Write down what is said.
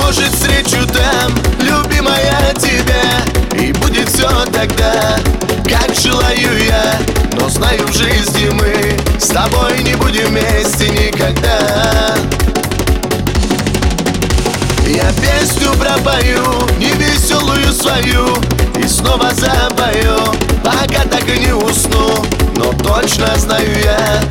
Может, встречу там, любимая, тебя, и будет все тогда, как желаю я. Но знаю, в жизни мы с тобой не будем вместе никогда. Я песню пропою, невеселую свою, и снова запою, пока так и не усну. Но точно знаю я,